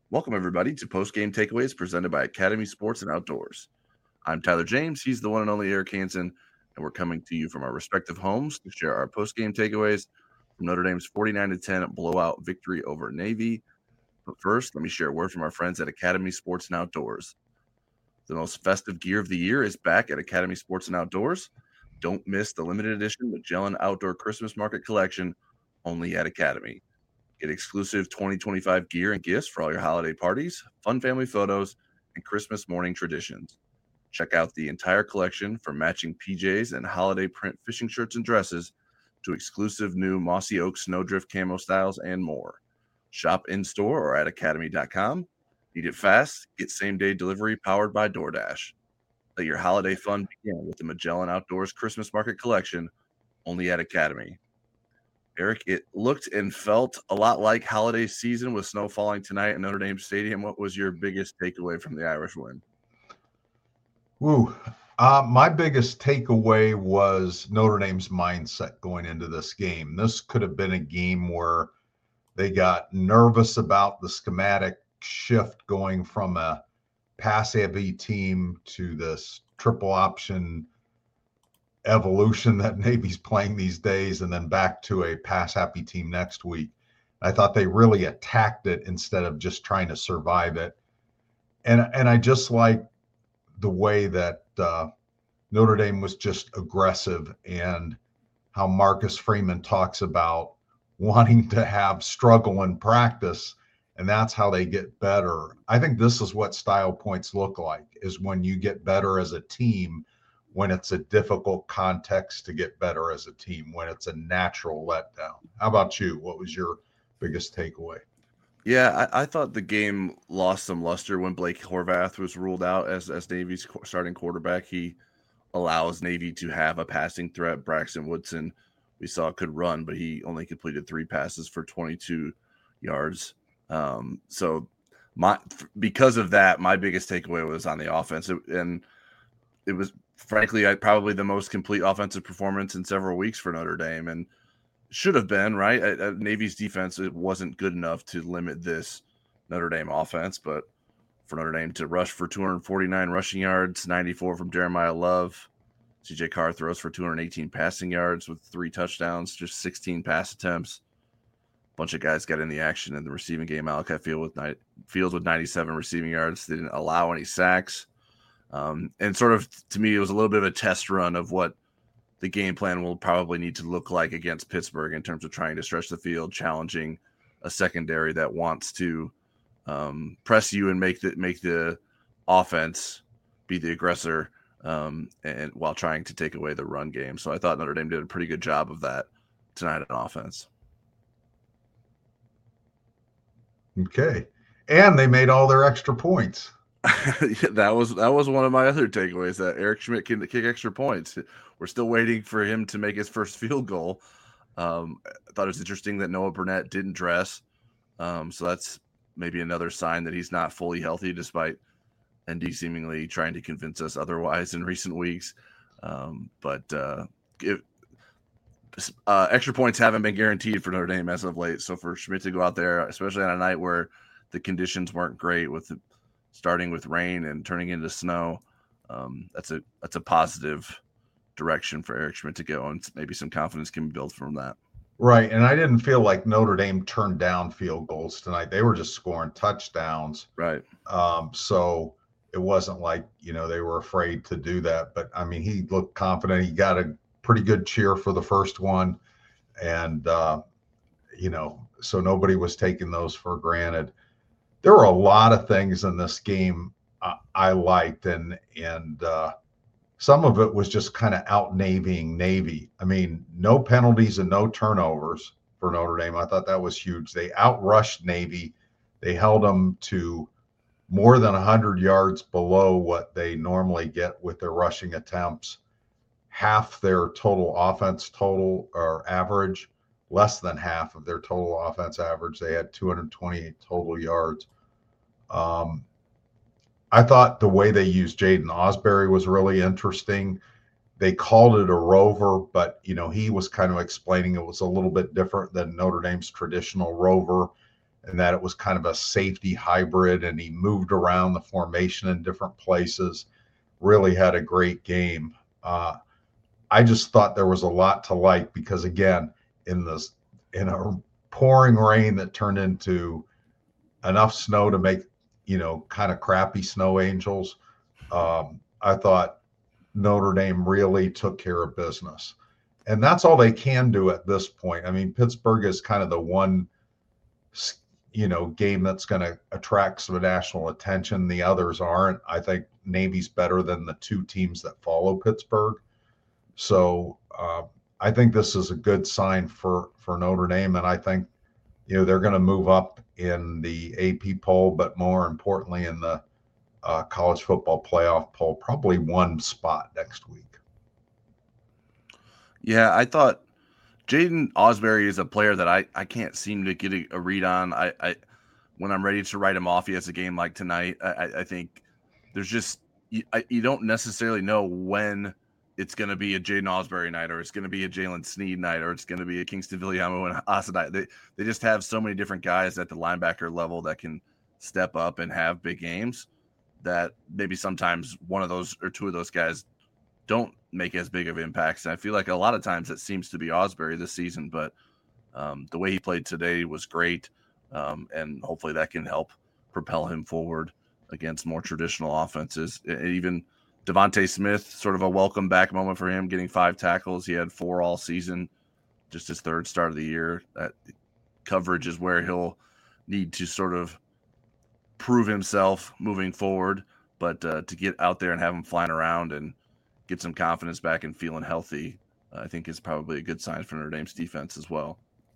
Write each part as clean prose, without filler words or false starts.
Welcome, everybody, to Post Game Takeaways presented by Academy Sports and Outdoors. I'm Tyler James. He's the one and only Eric Hansen, and we're coming to you from our respective homes to share our post game takeaways from Notre Dame's 49-10 blowout victory over Navy. But first, let me share a word from our friends at Academy Sports and Outdoors. The most festive gear of the year is back at Academy Sports and Outdoors. Don't miss the limited edition Magellan Outdoor Christmas Market Collection only at Academy. Get exclusive 2025 gear and gifts for all your holiday parties, fun family photos, and Christmas morning traditions. Check out the entire collection from matching PJs and holiday print fishing shirts and dresses to exclusive new Mossy Oak Snowdrift camo styles and more. Shop in-store or at academy.com. Need it fast? Get same-day delivery powered by DoorDash. Let your holiday fun begin with the Magellan Outdoors Christmas Market Collection only at Academy. Eric, it looked and felt a lot like holiday season with snow falling tonight at Notre Dame Stadium. What was your biggest takeaway from the Irish win? My biggest takeaway was Notre Dame's mindset going into this game. This could have been a game where they got nervous about the schematic shift going from a pass-heavy team to this triple option evolution that Navy's playing these days, and then back to a pass-happy team next week. I thought they really attacked it instead of just trying to survive it. And I just like the way that Notre Dame was just aggressive, and how Marcus Freeman talks about wanting to have struggle in practice, and that's how they get better. I think this is what style points look like, is when you get better as a team, when it's a difficult context to get better as a team, when it's a natural letdown. How about you? What was your biggest takeaway? Yeah, I thought the game lost some luster when Blake Horvath was ruled out as Navy's starting quarterback. He allows Navy to have a passing threat. Braxton Woodson, we saw, could run, but he only completed 3 passes for 22 yards. So because of that, my biggest takeaway was on the offense. It was, frankly, probably the most complete offensive performance in several weeks for Notre Dame, and should have been, right? Navy's defense, it wasn't good enough to limit this Notre Dame offense, but for Notre Dame to rush for 249 rushing yards, 94 from Jeremiah Love. CJ Carr throws for 218 passing yards with 3 touchdowns, just 16 pass attempts. A bunch of guys got in the action in the receiving game. Malachi Fields with 97 receiving yards. They didn't allow any sacks. And sort of, to me, it was a little bit of a test run of what the game plan will probably need to look like against Pittsburgh in terms of trying to stretch the field, challenging a secondary that wants to press you and make the offense be the aggressor, and while trying to take away the run game. So I thought Notre Dame did a pretty good job of that tonight on offense. Okay. And they made all their extra points. That was one of my other takeaways, that Eric Schmidt can kick extra points. We're still waiting for him to make his first field goal. I thought it was interesting that Noah Burnett didn't dress. So that's maybe another sign that he's not fully healthy, despite ND seemingly trying to convince us otherwise in recent weeks. Extra points haven't been guaranteed for Notre Dame as of late. So for Schmidt to go out there, especially on a night where the conditions weren't great, with starting with rain and turning into snow, that's a positive direction for Eric Schmidt to go, and maybe some confidence can be built from that. Right. And I didn't feel like Notre Dame turned down field goals tonight. They were just scoring touchdowns. Right. So it wasn't like, they were afraid to do that. But, I mean, he looked confident. He got a pretty good cheer for the first one. And, so nobody was taking those for granted. There were a lot of things in this game I liked, and some of it was just kind of out-navying Navy. I mean, no penalties and no turnovers for Notre Dame. I thought that was huge. They outrushed Navy. They held them to more than 100 yards below what they normally get with their rushing attempts. Half their total offense total or average, less than half of their total offense average. They had 228 total yards. I thought the way they used Jaden Osbury was really interesting. They called it a rover, but, he was kind of explaining it was a little bit different than Notre Dame's traditional rover. and that it was kind of a safety hybrid, and he moved around the formation in different places. Really had a great game. I just thought there was a lot to like because, again, in a pouring rain that turned into enough snow to make, kind of crappy snow angels. I thought Notre Dame really took care of business. And that's all they can do at this point. I mean, Pittsburgh is kind of the one, game that's going to attract some national attention. The others aren't. I think Navy's better than the two teams that follow Pittsburgh. So I think this is a good sign for Notre Dame. And I think, they're going to move up in the AP poll, but more importantly in the college football playoff poll, probably one spot next week. Yeah, I thought Jaden Osbury is a player that I can't seem to get a read on. I when I'm ready to write him off, he has a game like tonight. I think there's just you don't necessarily know when it's going to be a Jaden Osbury night, or it's going to be a Jalen Sneed night, or it's going to be a Kingston Viliamo and Asa night. They just have so many different guys at the linebacker level that can step up and have big games that maybe sometimes one of those or two of those guys don't make as big of impacts. And I feel like a lot of times it seems to be Osbury this season, but the way he played today was great. And hopefully that can help propel him forward against more traditional offenses. Even Devontae Smith, sort of a welcome back moment for him, getting 5 tackles. He had 4 all season, just his third start of the year. That coverage is where he'll need to sort of prove himself moving forward, but to get out there and have him flying around and get some confidence back and feeling healthy, I think is probably a good sign for Notre Dame's defense as well.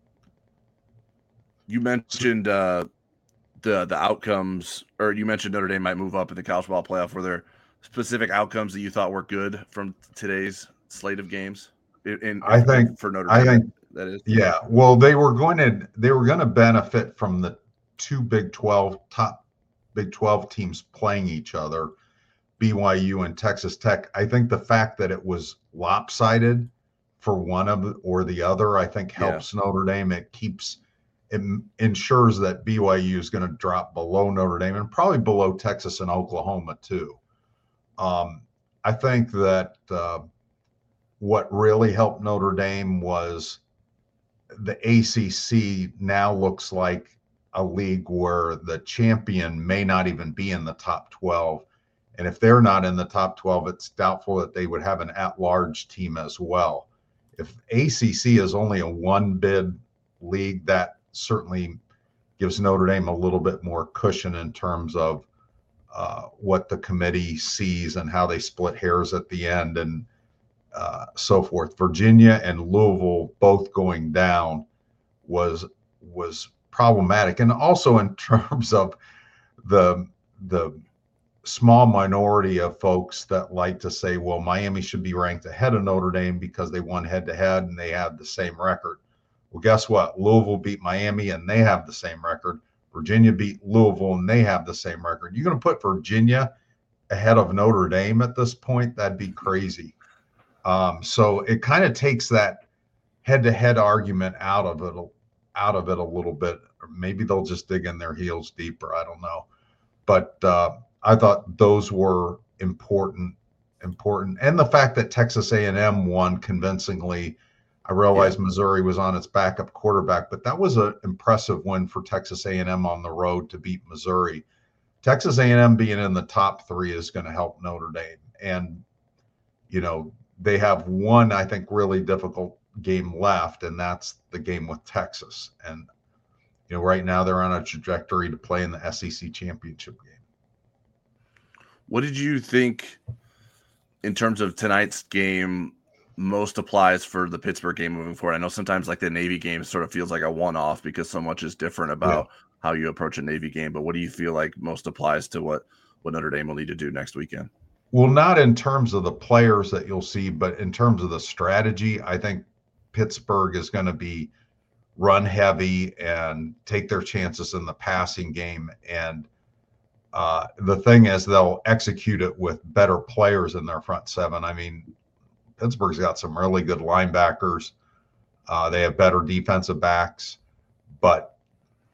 You mentioned the outcomes, or you mentioned Notre Dame might move up in the college football playoff. Were there specific outcomes that you thought were good from today's slate of games? I think for Notre Dame, that is. Yeah. Well, they were going to benefit from the two top Big 12 teams playing each other, BYU and Texas Tech. I think the fact that it was lopsided for one of or the other, I think helps Notre Dame. It ensures that BYU is going to drop below Notre Dame and probably below Texas and Oklahoma too. I think that what really helped Notre Dame was the ACC now looks like a league where the champion may not even be in the top 12. And if they're not in the top 12, it's doubtful that they would have an at-large team as well. If ACC is only a one-bid league, that certainly gives Notre Dame a little bit more cushion in terms of what the committee sees and how they split hairs at the end and so forth. Virginia and Louisville both going down was problematic. And also in terms of the small minority of folks that like to say, well, Miami should be ranked ahead of Notre Dame because they won head-to-head and they had the same record. Well, guess what? Louisville beat Miami and they have the same record. Virginia beat Louisville and they have the same record. You're going to put Virginia ahead of Notre Dame at this point? That'd be crazy. So it kind of takes that head-to-head argument out of it a little bit. Or maybe they'll just dig in their heels deeper. I don't know. But I thought those were important. And the fact that Texas A&M won convincingly. I realized Missouri was on its backup quarterback, but that was an impressive win for Texas A&M on the road to beat Missouri. Texas A&M being in the top 3 is going to help Notre Dame. And, they have one, I think, really difficult game left, and that's the game with Texas. And, right now they're on a trajectory to play in the SEC championship game. What did you think in terms of tonight's game most applies for the Pittsburgh game moving forward? I know sometimes like the Navy game sort of feels like a one-off because so much is different about how you approach a Navy game, but what do you feel like most applies to what Notre Dame will need to do next weekend? Well, not in terms of the players that you'll see, but in terms of the strategy. I think Pittsburgh is going to be run heavy and take their chances in the passing game. And the thing is, they'll execute it with better players in their front seven. I mean, Pittsburgh's got some really good linebackers. They have better defensive backs, but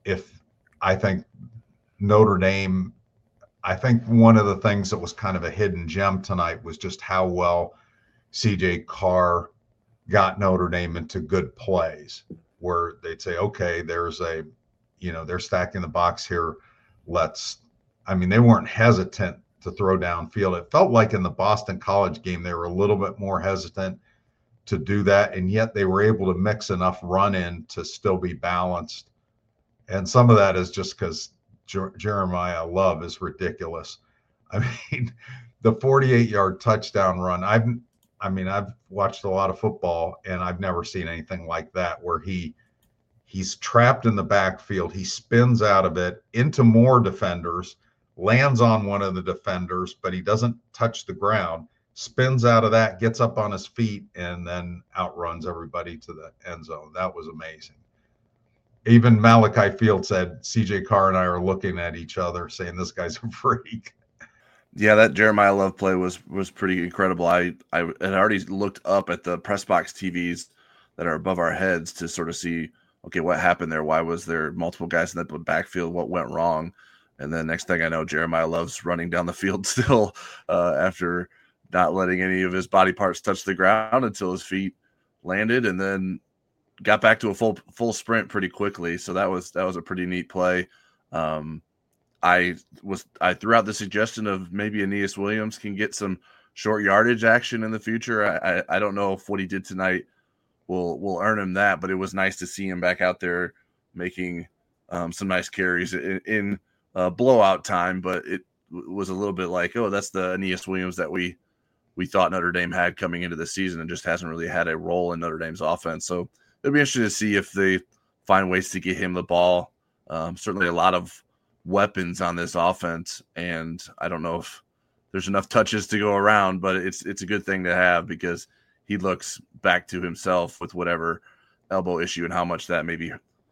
if I think Notre Dame, I think one of the things that was kind of a hidden gem tonight was just how well CJ Carr got Notre Dame into good plays where they'd say, okay, there's a, they're stacking the box here. They weren't hesitant to throw downfield. It felt like in the Boston College game, they were a little bit more hesitant to do that. And yet they were able to mix enough run in to still be balanced. And some of that is just because Jeremiah Love is ridiculous. I mean, the 48-yard touchdown run, I've watched a lot of football and I've never seen anything like that where he's trapped in the backfield. He spins out of it into more defenders, lands on one of the defenders, but he doesn't touch the ground, spins out of that, gets up on his feet, and then outruns everybody to the end zone. That was amazing. Even Malachi Field said, CJ Carr and I are looking at each other saying, this guy's a freak. Yeah, that Jeremiah Love play was pretty incredible. I had already looked up at the press box TVs that are above our heads to sort of see, okay, what happened there? Why was there multiple guys in the backfield? What went wrong? And then next thing I know, Jeremiah Love's running down the field still after not letting any of his body parts touch the ground until his feet landed, and then got back to a full sprint pretty quickly. So that was a pretty neat play. I threw out the suggestion of maybe Aeneas Williams can get some short yardage action in the future. I don't know if what he did tonight will earn him that, but it was nice to see him back out there making some nice carries in blowout time. But it was a little bit like, oh, that's the Aeneas Williams that we thought Notre Dame had coming into the season and just hasn't really had a role in Notre Dame's offense. So it'll be interesting to see if they find ways to get him the ball. Certainly a lot of weapons on this offense, and I don't know if there's enough touches to go around, but it's a good thing to have because he looks back to himself with whatever elbow issue and how much that maybe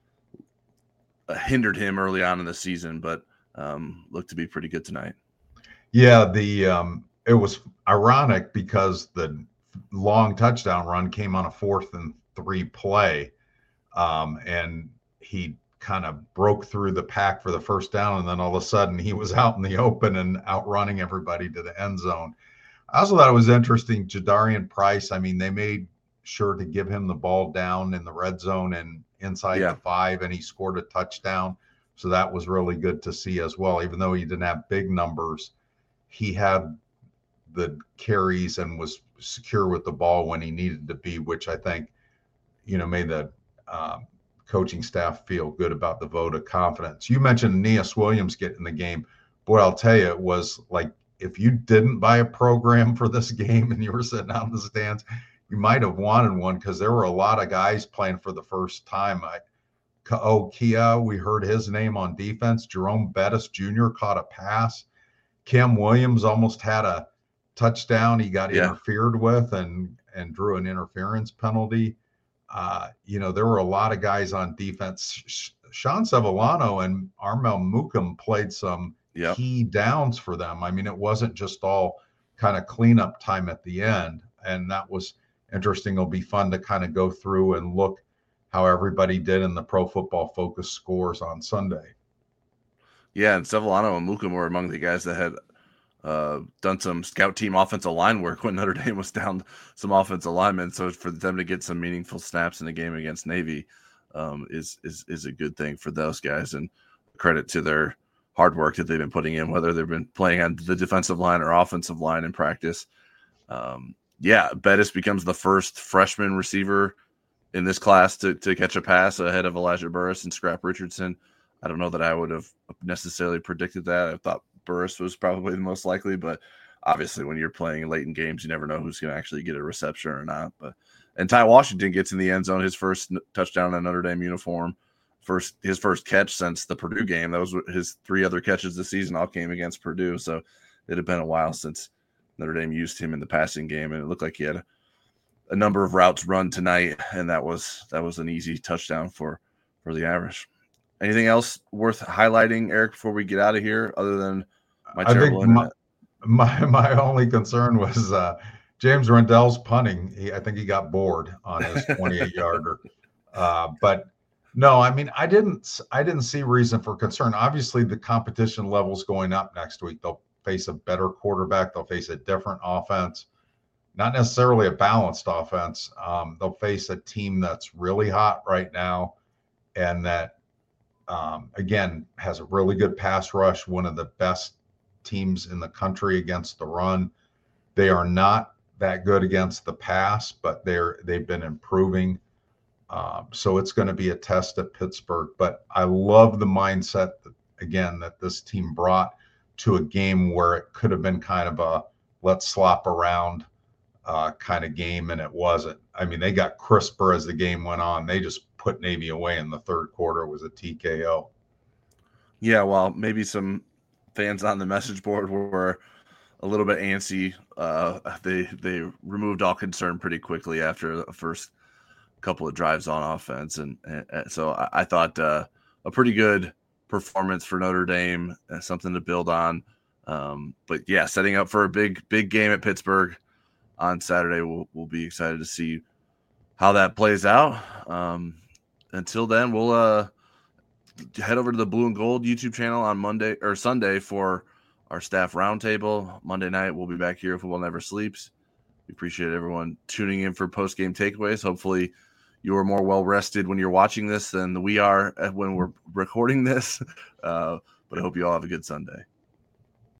hindered him early on in the season, but looked to be pretty good tonight. Yeah, it was ironic because the long touchdown run came on a 4th and 3 play, and he kind of broke through the pack for the first down, and then all of a sudden he was out in the open and outrunning everybody to the end zone. I also thought it was interesting, Jadarian Price, they made sure to give him the ball down in the red zone and inside the 5, and he scored a touchdown. So that was really good to see as well. Even though he didn't have big numbers, he had the carries and was secure with the ball when he needed to be, which I think, made the coaching staff feel good about the vote of confidence. You mentioned Aeneas Williams getting the game. Boy, I'll tell you, it was like if you didn't buy a program for this game and you were sitting out in the stands, you might have wanted one because there were a lot of guys playing for the first time. Kia, we heard his name on defense. Jerome Bettis Jr. caught a pass. Cam Williams almost had a touchdown. He got interfered with and drew an interference penalty. There were a lot of guys on defense. Sean Sevillano and Armel Mukum played some key downs for them. It wasn't just all kind of cleanup time at the end. And that was interesting. It'll be fun to kind of go through and look how everybody did in the Pro Football Focus scores on Sunday. Yeah, and Sevillano and Mukum were among the guys that had done some scout team offensive line work when Notre Dame was down some offensive linemen. So for them to get some meaningful snaps in the game against Navy is a good thing for those guys, and credit to their hard work that they've been putting in, whether they've been playing on the defensive line or offensive line in practice. Bettis becomes the first freshman receiver in this class to catch a pass ahead of Elijah Burris and Scrap Richardson. I don't know that I would have necessarily predicted that. I thought Burris was probably the most likely, but obviously when you're playing late in games, you never know who's going to actually get a reception or not. And Ty Washington gets in the end zone, his first touchdown in a Notre Dame uniform, his first catch since the Purdue game. That was his 3 other catches this season, all came against Purdue. So it had been a while since Notre Dame used him in the passing game, and it looked like he had a number of routes run tonight, and that was an easy touchdown for the Irish. Anything else worth highlighting, Eric, before we get out of here, other than my terrible internet? My only concern was James Rendell's punting. I think he got bored on his 28-yarder. But No, I mean, I didn't see reason for concern. Obviously, the competition level's going up next week. They'll face a better quarterback. They'll face a different offense, not necessarily a balanced offense. They'll face a team that's really hot right now, and that again has a really good pass rush. One of the best teams in the country against the run. They are not that good against the pass, but they've been improving. So it's going to be a test at Pittsburgh. But I love the mindset that this team brought to a game where it could have been kind of a let's slop around kind of game, and it wasn't. I mean, they got crisper as the game went on. They just put Navy away in the third quarter. It was a TKO. Yeah, well, maybe some fans on the message board were a little bit antsy. They removed all concern pretty quickly after the first couple of drives on offense, and so I thought a pretty good performance for Notre Dame, something to build on. But yeah, setting up for a big game at Pittsburgh on Saturday. We'll be excited to see how that plays out. Until then, we'll head over to the Blue and Gold YouTube channel on Monday or Sunday for our staff roundtable. Monday night, we'll be back here if Football Never Sleeps. We appreciate everyone tuning in for post-game takeaways. Hopefully you are more well-rested when you're watching this than we are when we're recording this. But I hope you all have a good Sunday.